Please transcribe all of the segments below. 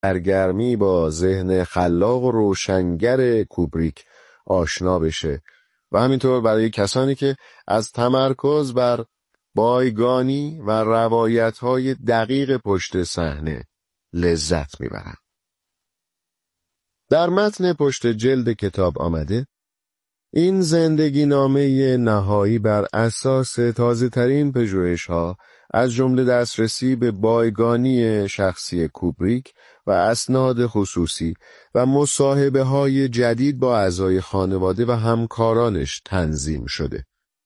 سرگرمی با ذهن خلاق و روشنگر کوبریک آشنا بشه و همینطور برای کسانی که از تمرکز بر بایگانی و روایت‌های دقیق پشت صحنه لذت میبرن. در متن پشت جلد کتاب آمده این زندگی نامه نهایی بر اساس تازه ترین پژوهش‌ها از جمله دسترسی به بایگانی شخصی کوبریک و اسناد خصوصی و مصاحبه‌های جدید با اعضای خانواده و همکارانش تنظیم شده.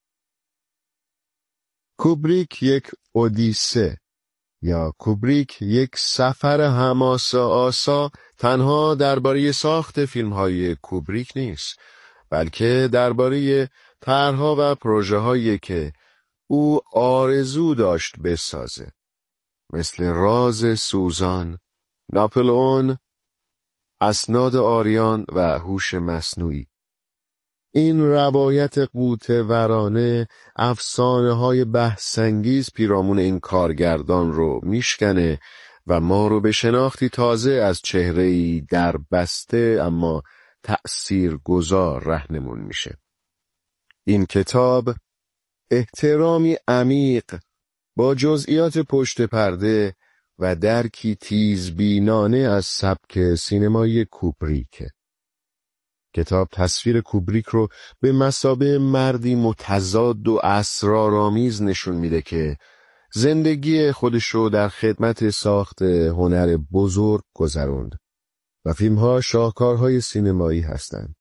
کوبریک یک اودیسه یا کوبریک یک سفر حماسه‌آسا تنها درباره ساخت فیلم‌های کوبریک نیست، بلکه درباره طرح‌ها و پروژه‌هایی که او آرزو داشت بسازه، مثل راز سوزان، ناپلئون، اسناد آریان و هوش مصنوعی. این روایت قوطه‌ورانه افسانه‌های بحث‌انگیز پیرامون این کارگردان رو میشکنه و ما رو به شناختی تازه از چهره‌ای در بسته اما تأثیرگذار رهنمون میشه. این کتاب احترامی عمیق با جزئیات پشت پرده و درکی تیزبینانه از سبک سینمایی کوبریکه. کتاب تصویر کوبریک رو به مثابه مردی متضاد و اسرارآمیز نشون میده که زندگی خودش رو در خدمت ساخت هنر بزرگ گذروند و فیلم‌ها شاهکارهای سینمایی هستند.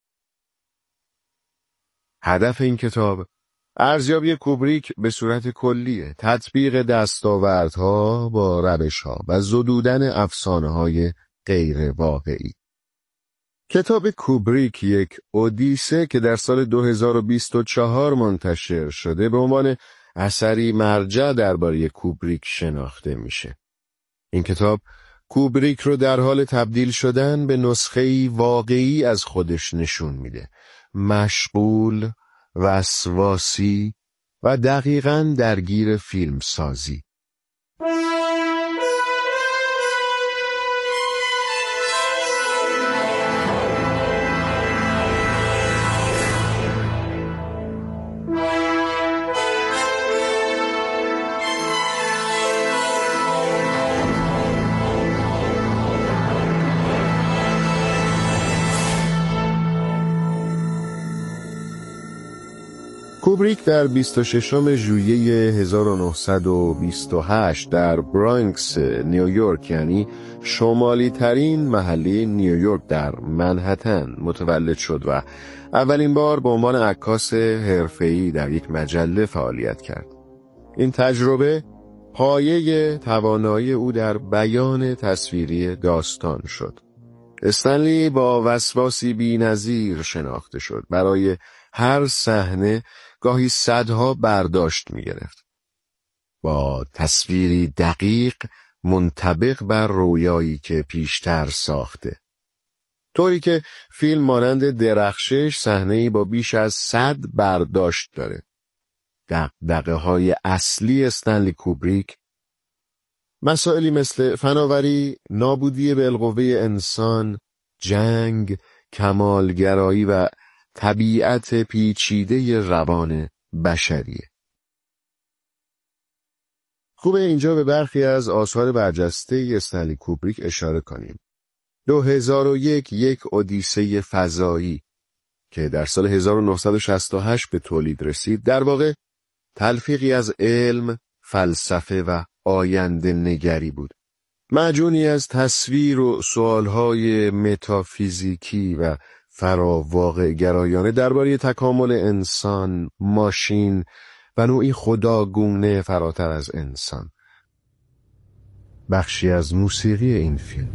هدف این کتاب ارزیابی کوبریک به صورت کلیه، تطبیق دستاوردها با روش‌ها و زدودن افسانه‌های غیر واقعی. کتاب کوبریک یک اودیسه که در سال 2024 منتشر شده به عنوان اثری مرجع درباره کوبریک شناخته میشه. این کتاب کوبریک رو در حال تبدیل شدن به نسخه‌ای واقعی از خودش نشون میده، مشغول، وسواسی و دقیقاً درگیر فیلم سازی. کوبریک در 26 ژوئیه 1928 در برانکس نیویورک، یعنی شمالی ترین محله نیویورک در منهتن متولد شد و اولین بار به عنوان عکاس حرفه‌ای در یک مجله فعالیت کرد. این تجربه پایه توانایی او در بیان تصویری داستان شد. استنلی با وسواسی بی‌نظیر شناخته شد. برای هر صحنه گاهی صدها برداشت می گرفت. با تصویری دقیق منطبق بر رویایی که پیشتر ساخته. طوری که فیلم مانند درخشش صحنه‌ای با بیش از 100 برداشت داره. دغدغه‌های اصلی استنلی کوبریک مسائلی مثل فناوری، نابودی بالقوه انسان، جنگ، کمالگرایی و طبیعت پیچیده روان بشریه. خوبه اینجا به برخی از آثار برجسته استنلی کوبریک اشاره کنیم. 2001 یک اودیسه فضایی که در سال 1968 به تولید رسید، در واقع تلفیقی از علم، فلسفه و آینده نگری بود. معجونی از تصویر و سوالهای متافیزیکی و فراواقع گرایانه درباره تکامل انسان، ماشین و نوعی خداگونه فراتر از انسان. بخشی از موسیقی این فیلم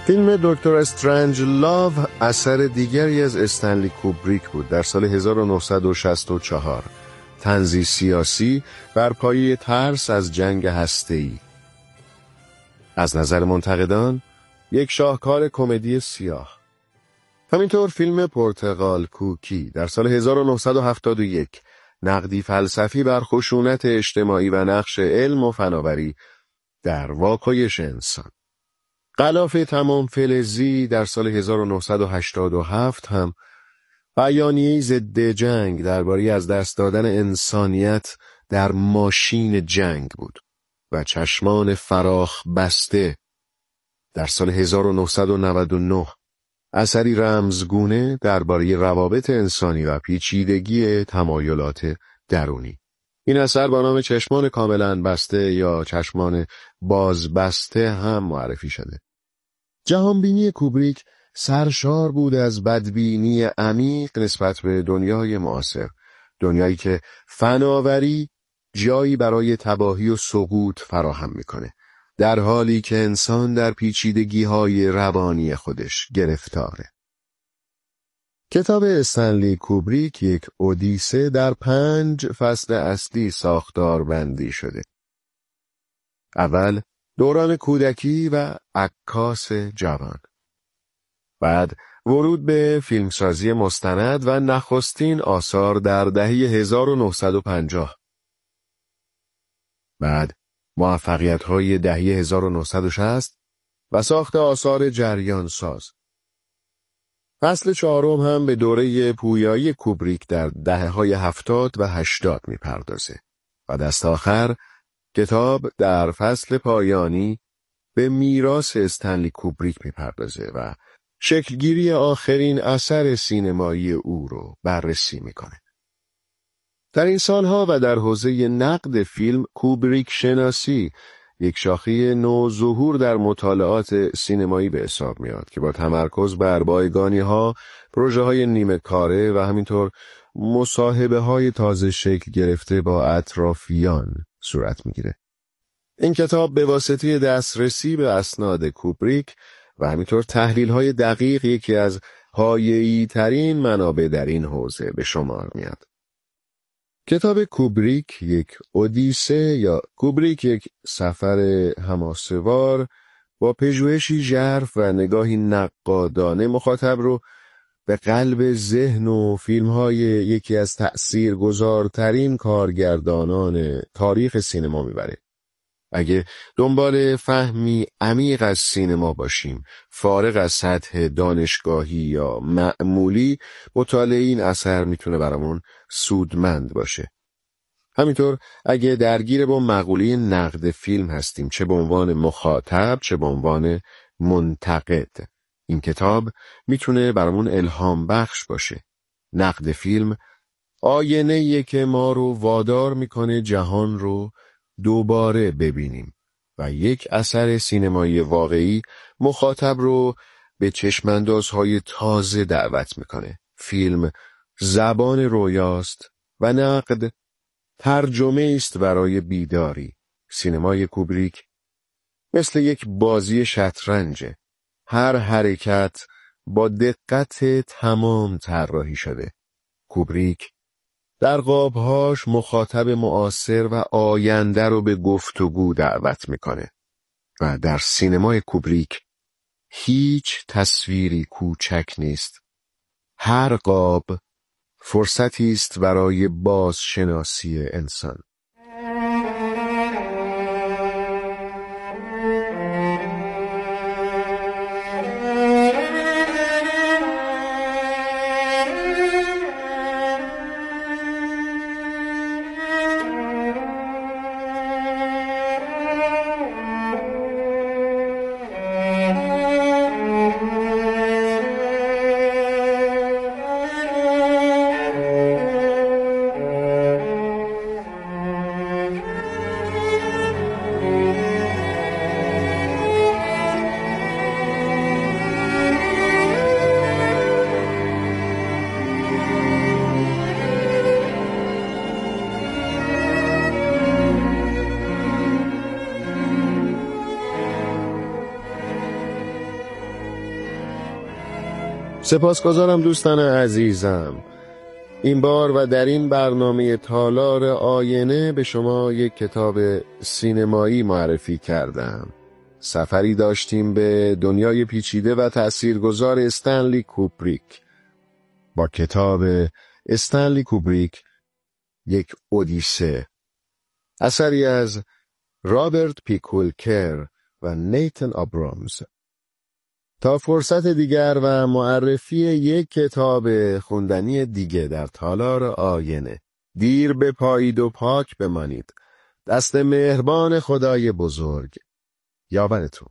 فیلم دکتر استرنج لاو اثر دیگری از استنلی کوبریک بود. در سال 1964 طنزی سیاسی بر پایه ترس از جنگ هسته‌ای. از نظر منتقدان یک شاهکار کمدی سیاه. همینطور فیلم پرتقال کوکی در سال 1971 نقدی فلسفی بر خشونت اجتماعی و نقش علم و فناوری در واکنش انسان. غلاف تمام فلزی در سال 1987 هم بیانیه‌ای ضد جنگ درباره از دست دادن انسانیت در ماشین جنگ بود و چشمان فراخ بسته در سال 1999 اثری رمزگونه درباره روابط انسانی و پیچیدگی تمایلات درونی. این اثر با نام چشمان کاملا بسته یا چشمان بازبسته هم معرفی شده. جهانبینی کوبریک سرشار بود از بدبینی عمیق نسبت به دنیای معاصر، دنیایی که فناوری جایی برای تباهی و سقوط فراهم میکنه، در حالی که انسان در پیچیدگی‌های روانی خودش گرفتاره. کتاب استنلی کوبریک یک اودیسه در 5 فصل اصلی ساختار بندی شده. اول دوران کودکی و عکاس جوان. بعد ورود به فیلمسازی مستند و نخستین آثار در دهه 1950. بعد موفقیت‌های دهه 1960 و ساخت آثار جریان ساز. فصل 4 هم به دوره پویایی کوبریک در دهه‌های 70 و 80 می‌پردازه و دست آخر کتاب در فصل پایانی به میراث استنلی کوبریک می‌پردازه و شکلگیری آخرین اثر سینمایی او رو بررسی می‌کنه. در این سالها و در حوزه نقد فیلم، کوبریک شناسی یک شاخه نو ظهور در مطالعات سینمایی به حساب میاد که با تمرکز بر بایگانی‌ها، پروژه‌های نیمه کاره و همینطور مصاحبه‌های تازه شکل گرفته با اطرافیان صورت میگیره. این کتاب به واسطه دسترسی به اسناد کوبریک و همینطور تحلیل‌های دقیق یکی از حایعی ترین منابع در این حوزه به شمار میاد. کتاب کوبریک یک اودیسه یا کوبریک یک سفر حماسه‌وار با پژوهشی ژرف و نگاهی نقادانه مخاطب رو به قلب ذهن و فیلم‌های یکی از تأثیرگذارترین کارگردانان تاریخ سینما میبره. اگه دنبال فهمی عمیق از سینما باشیم، فارغ از سطح دانشگاهی یا معمولی، مطالعه این اثر میتونه برامون سودمند باشه. همینطور اگه درگیر با مقوله نقد فیلم هستیم، چه به عنوان مخاطب چه به عنوان منتقد، این کتاب میتونه برامون الهام بخش باشه. نقد فیلم آینه‌ایه که ما رو وادار میکنه جهان رو دوباره ببینیم و یک اثر سینمایی واقعی مخاطب رو به چشماندازهای تازه دعوت میکنه. فیلم زبان رویاست و نقد ترجمه است برای بیداری. سینمای کوبریک مثل یک بازی شطرنجه. هر حرکت با دقت تمام طراحی شده. کوبریک در قابهاش مخاطب معاصر و آینده رو به گفتگو دعوت میکنه و در سینمای کوبریک هیچ تصویری کوچک نیست. هر قاب فرصتی است برای بازشناسی انسان. سپاسگزارم دوستان عزیزم. این بار و در این برنامه تالار آینه به شما یک کتاب سینمایی معرفی کردم. سفری داشتیم به دنیای پیچیده و تأثیرگذار استنلی کوبریک. با کتاب استنلی کوبریک، یک اودیسه، اثری از رابرت پی کولکر و نیتن آبرامز. تا فرصت دیگر و معرفی یک کتاب خوندنی دیگه در تالار آینه، دیر بپایید و پاک بمانید. دست مهربان خدای بزرگ یاورتون.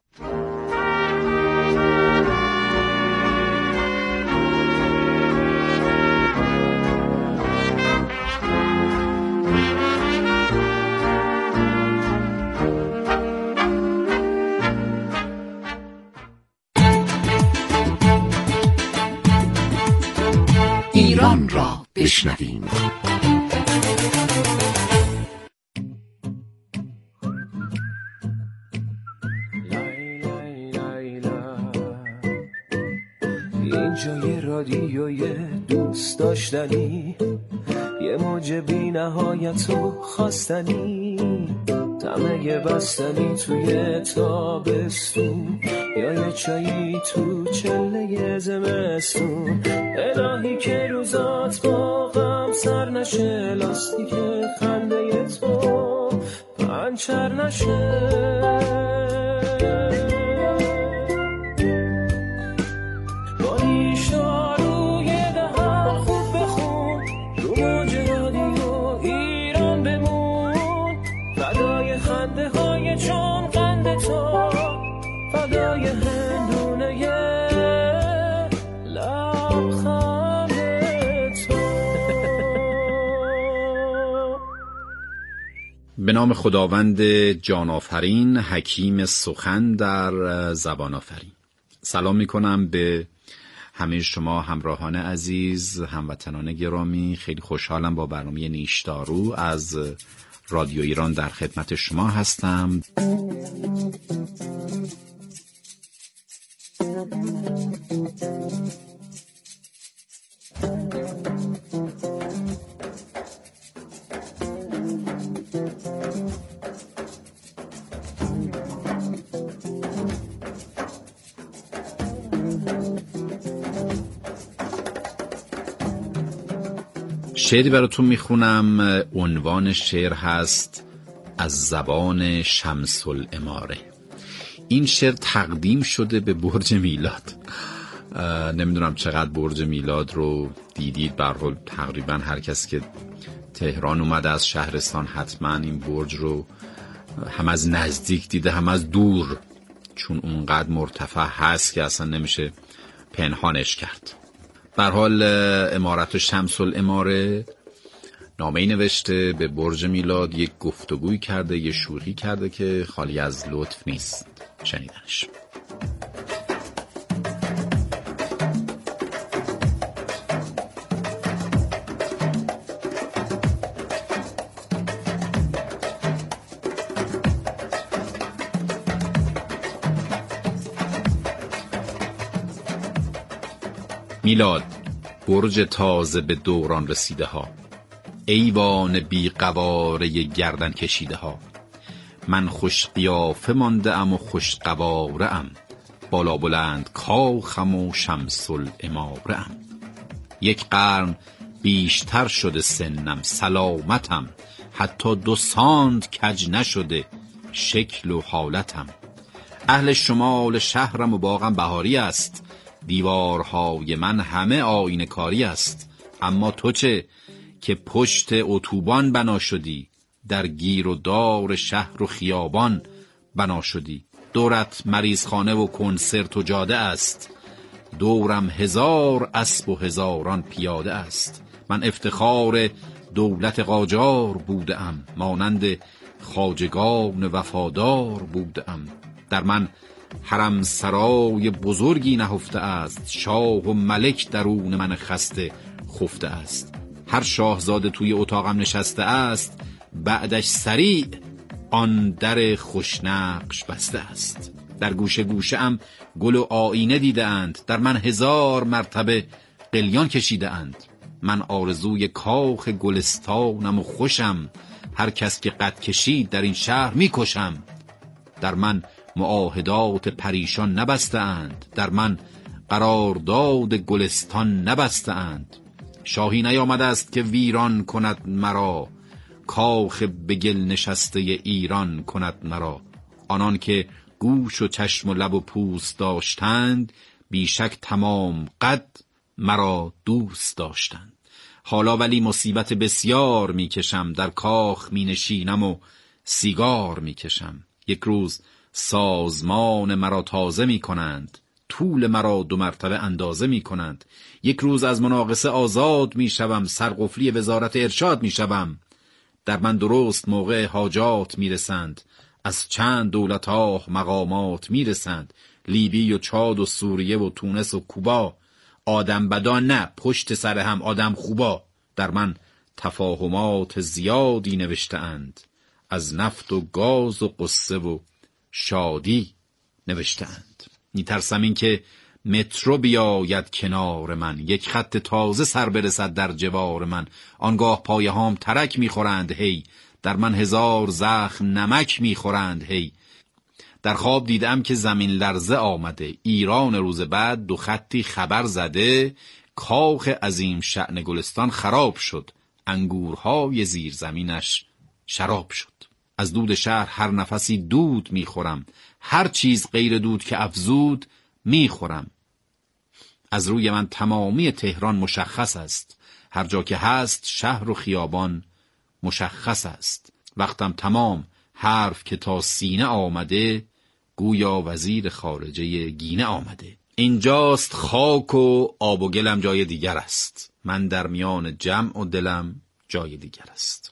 ایران را بشنویم. اینجا یه رادیوی دوست داشتنی، یه موج بی نهایت و خواستنی، طمع بستنی توی تابستون، یا یه چایی تو چله زمستون. الهی که روزات با غم سر نشه، لاستیک خنده تو پنچر نشه. به نام خداوند جان آفرین، حکیم سخن در زبان آفرین. سلام میکنم به همه شما همراهان عزیز، هموطنان گرامی. خیلی خوشحالم با برنامه نیشدارو از رادیو ایران در خدمت شما هستم. شعری براتون میخونم. عنوان شعر هست از زبان شمس العماره. این شعر تقدیم شده به برج میلاد. نمیدونم چقدر برج میلاد رو دیدید. به هر حال تقریبا هر کس که تهران اومده از شهرستان حتما این برج رو هم از نزدیک دیده هم از دور، چون اونقدر مرتفع هست که اصلا نمیشه پنهانش کرد. به هر حال عمارت شمس العماره نامه‌ای نوشته به برج میلاد، یک گفتگوی کرده، یک شوخی کرده که خالی از لطف نیست شنیدنش. میلاد، برج تازه به دوران رسیده ها، ایوان بی قواره گردن کشیده ها. من خوش قیافه مانده ام و خوش قواره ام، بالا بلند کاخم و شمس العماره ام. یک قرن بیشتر شده سنم، سلامتم، حتی 2 سانت کج نشده شکل و حالتم. اهل شمال شهرم و باغم بهاری است، دیوارهای من همه آینه کاری است. اما تو چه که پشت اتوبان بنا شدی، در گیر و دار شهر و خیابان بنا شدی. دورت مریضخانه و کنسرت و جاده است، دورم 1000 اسب و هزاران پیاده است. من افتخار دولت قاجار بودم، مانند خواجگان وفادار بودم. در من حرم سرای بزرگی نهفته است، شاه و ملک درون من خسته خفته است. هر شاهزاده توی اتاقم نشسته است، بعدش سریع آن در خوشنقش بسته است. در گوشه گوشه ام گل و آینه دیده اند، در من 1000 مرتبه قلیان کشیده اند. من آرزوی کاخ گلستانم و خوشم، هر کس که قد کشید در این شهر میکشم. در من معاهدات پریشان نبسته اند، در من قرارداد گلستان نبسته اند. شاهی نیامده است که ویران کند مرا، کاخ به گل نشسته ایران کند مرا. آنان که گوش و چشم و لب و پوست داشتند، بیشک تمام قد مرا دوست داشتند. حالا ولی مصیبت بسیار میکشم، در کاخ می نشینم و سیگار میکشم. یک روز سازمان مرا تازه می کنند، طول مرا 2 مرتبه اندازه می کنند. یک روز از مناقصه آزاد می شوم، سرقفلی وزارت ارشاد می شوم. در من درست موقع حاجات می رسند، از چند دولت‌ها مقامات می رسند. لیبی و چاد و سوریه و تونس و کوبا، آدم بدان نه پشت سر هم آدم خوبا. در من تفاهمات زیادی نوشته اند، از نفت و گاز و قصه و شادی نوشته اند. میترسم این که مترو بیاید کنار من، یک خط تازه سر برسد در جوار من. آنگاه پایه هام ترک میخورند هی، در من 1000 زخم نمک میخورند هی. در خواب دیدم که زمین لرزه آمده، ایران روز بعد 2 خطی خبر زده، کاخ عظیم شأن گلستان خراب شد، انگورهای زیر زمینش شراب شد. از دود شهر هر نفسی دود میخورم، هر چیز غیر دود که افزود میخورم. از روی من تمامی تهران مشخص است، هر جا که هست شهر و خیابان مشخص است. وقتم تمام، حرف که تا سینه آمده، گویا وزیر خارجه گینه آمده. اینجاست خاک و آب و گلم جای دیگر است، من در میان جمع و دلم جای دیگر است.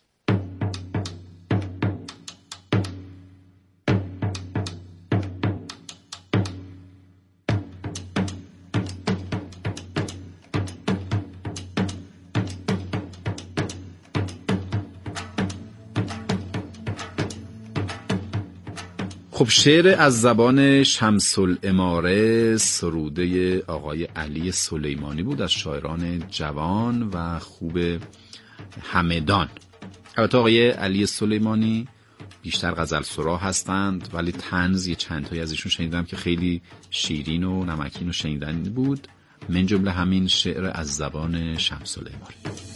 خب شعر از زبان شمس العماره، سروده آقای علی سلیمانی بود، از شاعران جوان و خوب همدان. البته آقای علی سلیمانی بیشتر غزل سرا هستند، ولی طنز یه چند تایی از ایشون شنیدم که خیلی شیرین و نمکین و شنیدنی بود، من جمله همین شعر از زبان شمس العماره.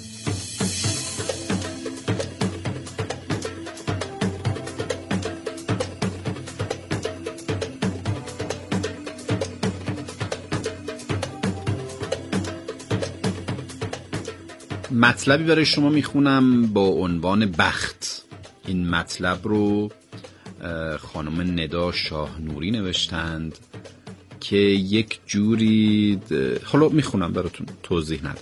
مطلبی برای شما میخونم با عنوان بخت. این مطلب رو خانم ندا شاه نوری نوشتند که یک جوری، حالا میخونم براتون، توضیح ندارم.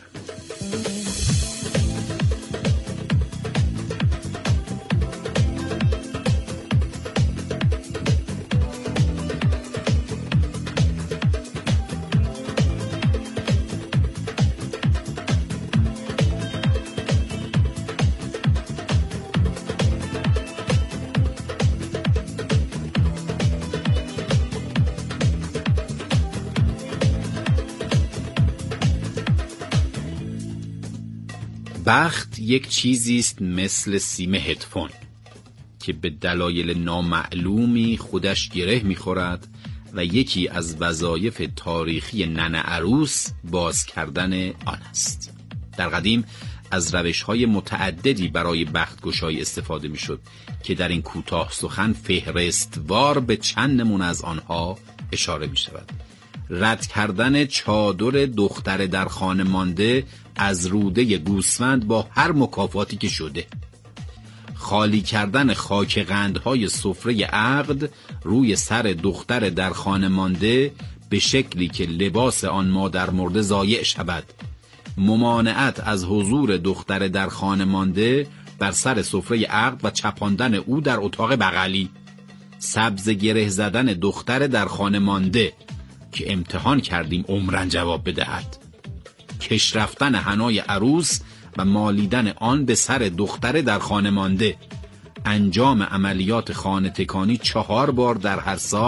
بخت یک چیزی است مثل سیم هدفون که به دلایل نامعلومی خودش گره می‌خورد و یکی از وظایف تاریخی ننه عروس باز کردن آن است. در قدیم از روش‌های متعددی برای بخت‌گشایی استفاده می‌شد که در این کوتاه سخن فهرستوار به چند نمونه از آنها اشاره می‌شود. رد کردن چادر دختر در خانه مانده از روده گوسفند با هر مکافاتی که شده، خالی کردن خاک قندهای سفره عقد روی سر دختر در خانه مانده به شکلی که لباس آن مادر مرده ضایع شود، ممانعت از حضور دختر در خانه مانده بر سر سفره عقد و چپاندن او در اتاق بغلی، سبز گره زدن دختر در خانه مانده که امتحان کردیم عمرن جواب بدهد، کش رفتن حنای عروس و مالیدن آن به سر دختر در خانه مانده، انجام عملیات خانه تکانی 4 بار در هر سال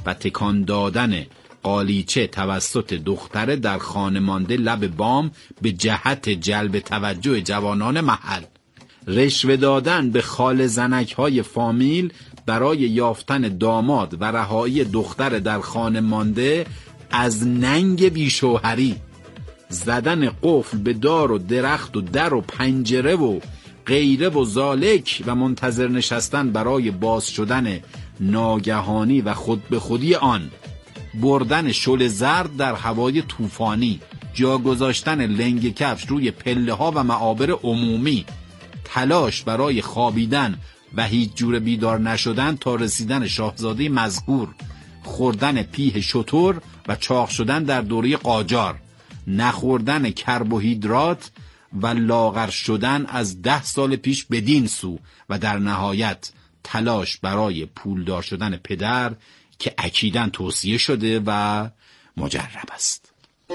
و تکان دادن قالیچه توسط دختره در خانه مانده لب بام به جهت جلب توجه جوانان محل، رشوه دادن به خال زنک‌های فامیل برای یافتن داماد و رهایی دختر در خانه مانده از ننگ بیشوهری، زدن قفل به دار و درخت و در و پنجره و غیره و ذالک و منتظر نشستن برای باز شدن ناگهانی و خود به خودی آن، بردن شل زرد در هوای طوفانی، جا گذاشتن لنگ کفش روی پله ها و معابر عمومی، تلاش برای خوابیدن و هیچ جور بیدار نشدن تا رسیدن شاهزاده مذکور، خوردن پیه شتر و چاق شدن در دوره قاجار، نخوردن کربوهیدرات و لاغر شدن از 10 سال پیش بدین سو و در نهایت تلاش برای پولدار شدن پدر که اکیداً توصیه شده و مجرب است.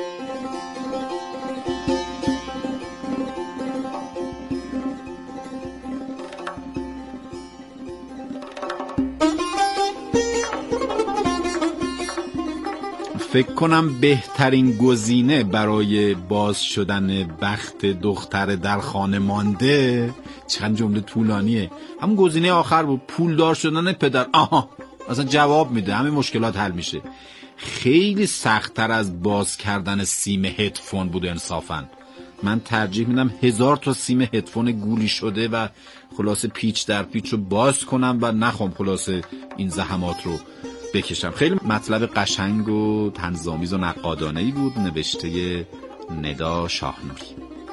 فکر کنم بهترین گزینه برای باز شدن بخت دختر در خانه مانده، چند جمله طولانیه، همون گزینه آخر بود، پولدار شدن پدر. آها، اصلا جواب میده، همه مشکلات حل میشه. خیلی سخت‌تر از باز کردن سیم هدفون بود انصافاً. من ترجیح میدم 1000 تا سیم هدفون گولی شده و خلاصه پیچ در پیچ رو باز کنم و نخوام خلاصه این زحمات رو بکشم. خیلی مطلب قشنگ و طنزآمیز و نقادانه‌ای بود، نوشته ندا شاهنوری.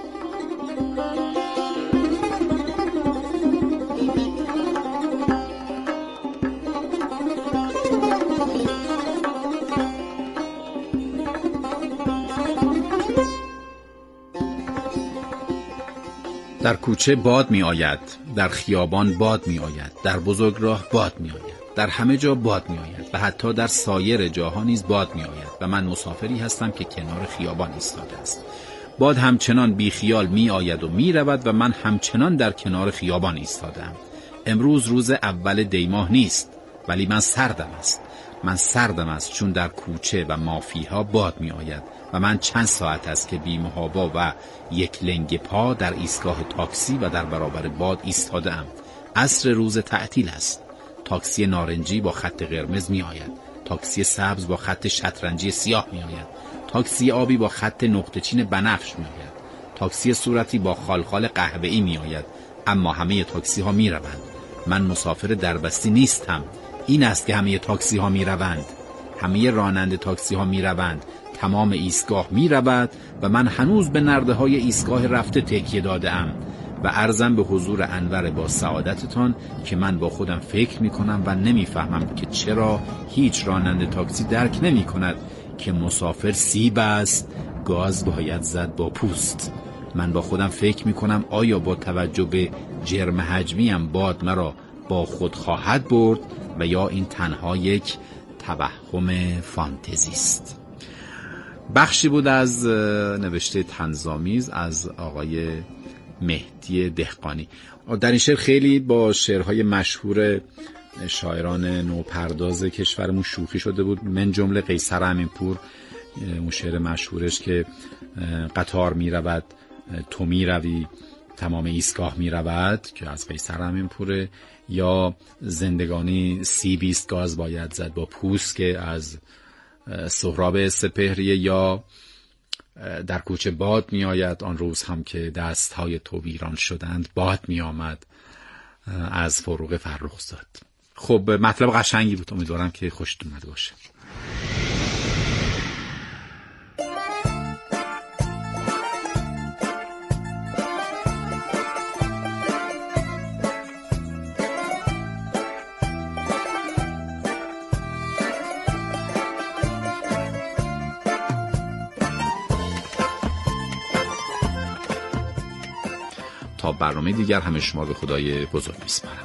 در کوچه باد می آید، در خیابان باد می آید، در بزرگراه باد می آید، در همه جا باد می آید و حتی در سایر جاها نیز باد می آید و من مسافری هستم که کنار خیابان ایستاده است. باد همچنان بی خیال می آید و می رود و من همچنان در کنار خیابان ایستادم. امروز روز اول دیماه نیست، ولی من سردم است چون در کوچه و مافیها باد می آید و من چند ساعت است که بی محابا و یک لنگ پا در ایستگاه تاکسی و در برابر باد ایستاده‌ام. عصر روز تعطیل است. تاکسی نارنجی با خط قرمز می آید، تاکسی سبز با خط شطرنجی سیاه می آید، تاکسی آبی با خط نقطه چین بنفش می آید، تاکسی صورتی با خالخال قهوه‌ای می آید، اما همه تاکسی ها می روند. من مسافر دربستی نیستم. این است که همه تاکسی ها می روند. همه راننده تاکسی ها می روند. تمام ایستگاه می رود و من هنوز به نرده های ایستگاه رفته تکیه داده ام و عرضم به حضور انور با سعادتتان که من با خودم فکر می کنم و نمی فهمم که چرا هیچ راننده تاکسی درک نمی کند که مسافر سیب است، گاز باید زد با پوست. من با خودم فکر می کنم آیا با توجه به جرم حجمیم باد مرا با خود خواهد برد و یا این تنها یک توهم فانتزی است. بخشی بود از نوشته طنزآمیز از آقای مهدی دهقانی. در این شعر خیلی با شعرهای مشهور شاعران نوپرداز کشورمون شوخی شده بود، من جمله قیصر امینپور، اون شعر مشهورش که قطار می رود تو می روی تمام ایستگاه می رود که از قیصر امینپوره، یا زندگانی سیبیست گاز باید زد با پوست که از سهراب سپهریه، یا در کوچه باد می آید آن روز هم که دستهای تو ویران شدند باد می آمد از فروغ فرخزاد. خب مطلب قشنگی بود، امیدوارم که خوشت اومده باشه. تا برنامه دیگر همه شما به خدای بزرگ میسپارم.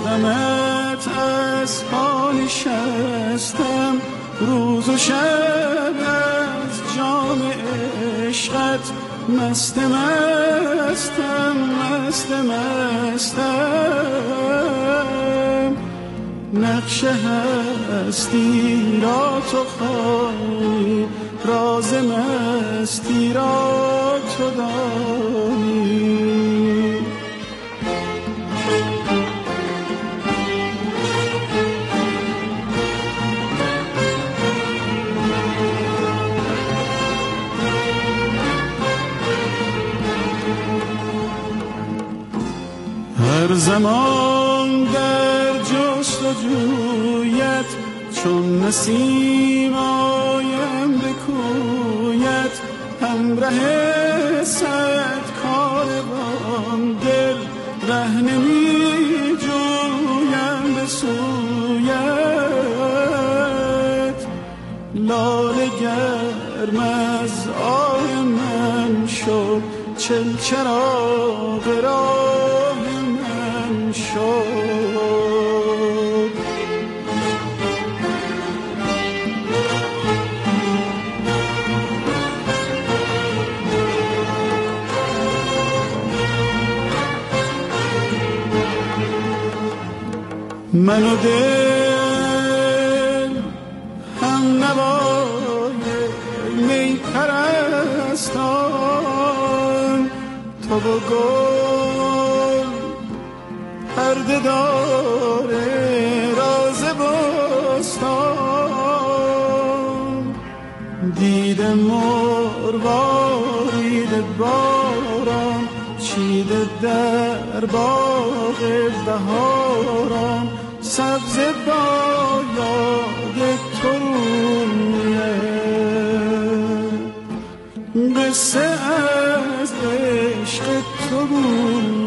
یادمت از پا نشستم روز و شب از جام عشقت مست مستم مست مستم نقش هستی را تو خوانی راز مستی را تو دانی هر زمان در جستجویت چون نسیم آیم به کویت همراه صد کاروان دل ره نمی جویم به سویت لاله گرم از آه من شد چل چراغ راه من شد من و دل هم نوای می پرستان تو و گل پرده داره راز بستان دیده مروارید باران چیده در باغ بهاران سبز با یاد تو رویه قصه از عشق تو بود